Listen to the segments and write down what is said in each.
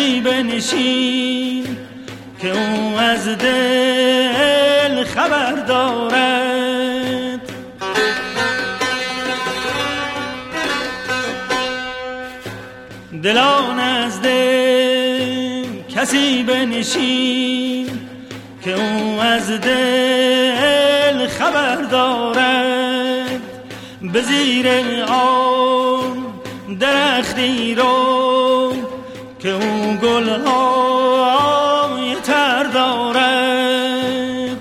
کسی بنشین که او از دل خبر دارد. دلان از دل کسی بنشین که او از دل خبر دارد. به زیر آن درختی رو که او گلهای تر دارد.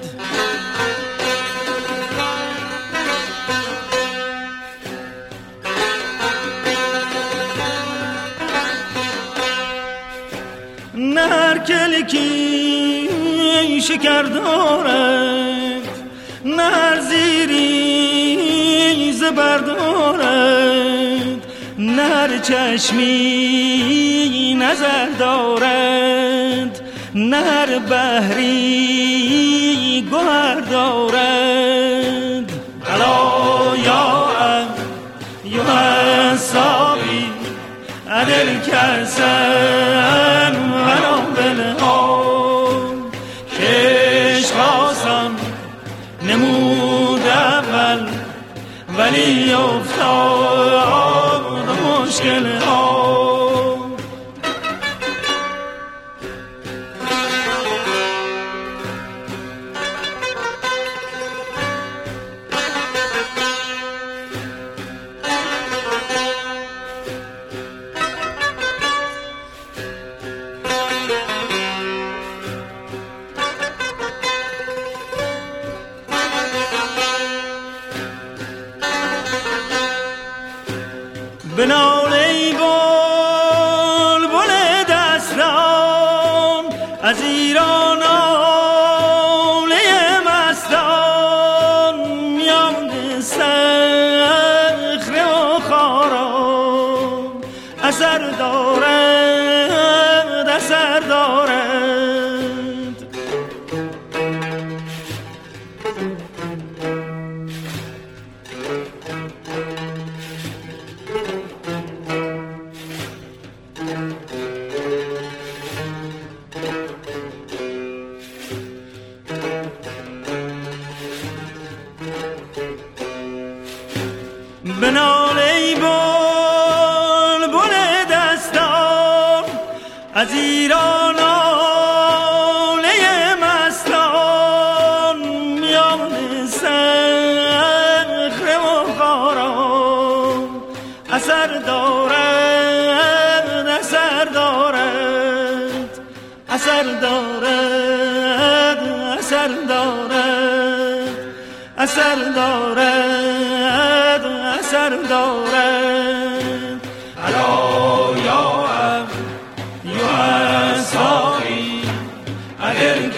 نه هر کلکی شکر دارد، نه هر زیری زبر دارد، نه هر چشمی نظر دارد، نه هر بحری گوهر دارد. الا یا صابی عدل کسن ولو بالهام کش خواستم نمود اول ولی افتاد مشکل ها. بنال ای بلبل دستان از ایران آله مستان، میان صخره و خاران اثر دارد، اثر دارد. بنال ای بلبل دستان از ایران آله مستان، میان صخره و خاران اثر دارد، اثر دارد، اثر دارد، اثر دارد، اثر دارد، اثر دارد. الا یا صاحی عدل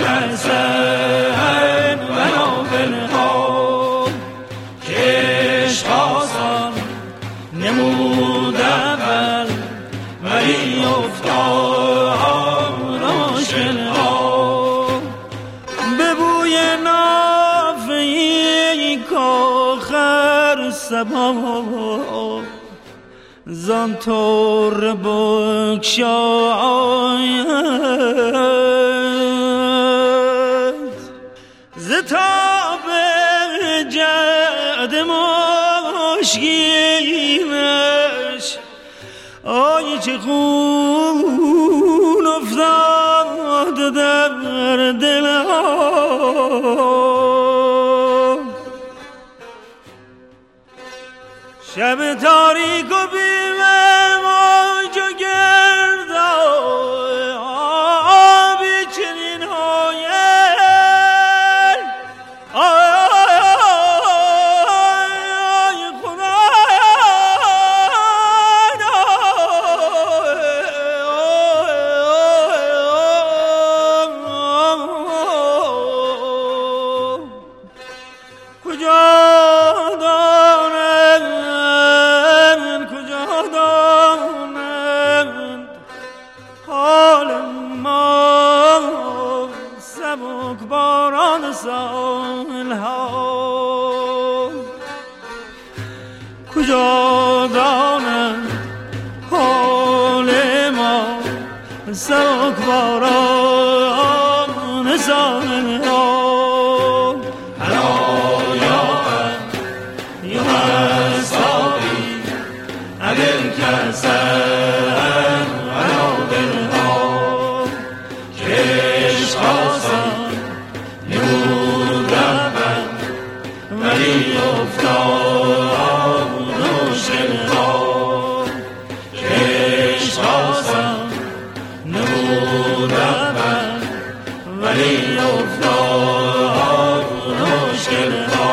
کسن ولو بالهام کش خواستم نمود اول ولی افتاد مشکل ها. به بوی نافه‌ای کاخر سبا زان طور بگشاید، ز تاب جعد مشکینش آی چه خون افتاد در دلها. شب تاریک و بیم موج و گرد آبی چنین هایل آی خدا کجا کجا دانند حال ما سبکباران زامن ها هلا یا مستابی اگر کسر هلا دل ها کش خواستم نمود رفتن ولی افتاد مشکل ها کش خواستم نمود رفتن ولی افتاد مشکل ها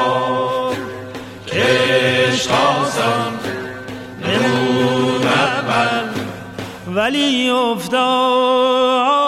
کش خواستم نمود رفتن ولی افتاد